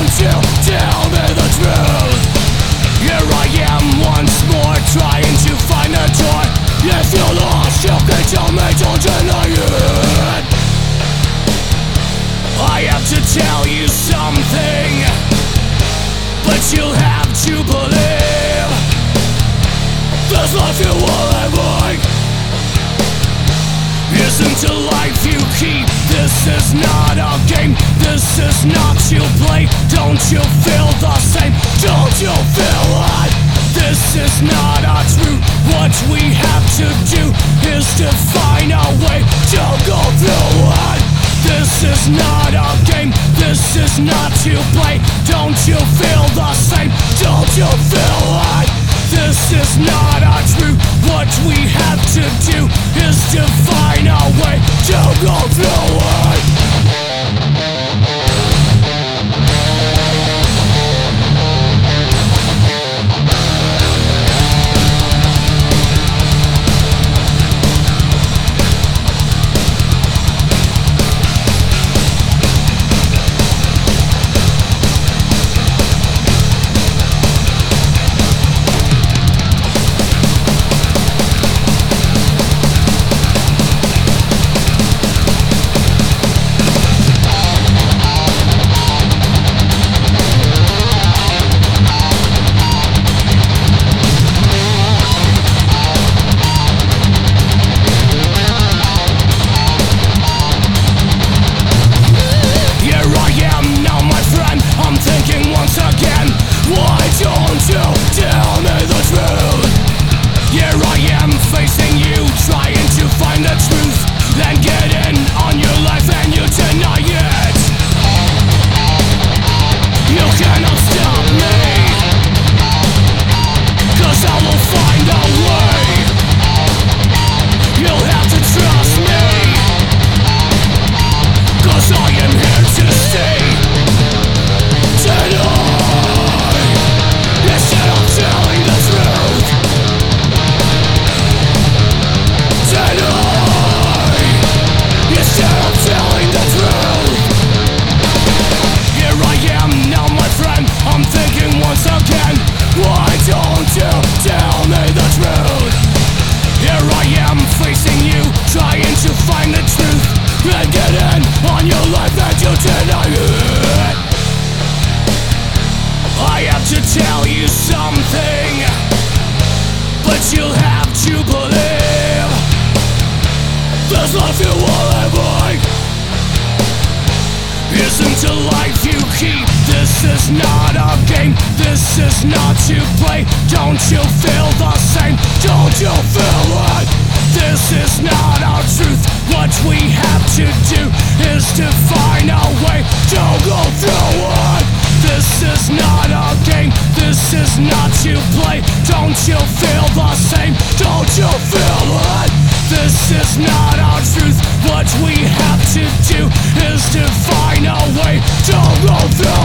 don't you tell me the truth? Here I am once more, trying to find a door. If you're lost, you can tell me, don't deny it. I have to tell you something, but you'll have to believe this life you are living isn't a life you keep. This is not a game, this is not to play. Don't you feel the same? Don't you feel it? This is not our truth. What we have to do is to find a way to go through it. This is not a game, this is not to play. Don't you feel the same? Don't you feel it? This is not our truth. What we have to do is to find a way to go through it. Tell you something, but you'll have to believe this life you are living isn't a life you keep. This is not a game, this is not to play. Don't you feel the same? Don't you feel it? This is not our truth. What we have to do is to find a way to go through it. This is not a game, this is not to play. Don't you feel the same? Don't you feel it? This is not our truth. What we have to do is to find a way to go through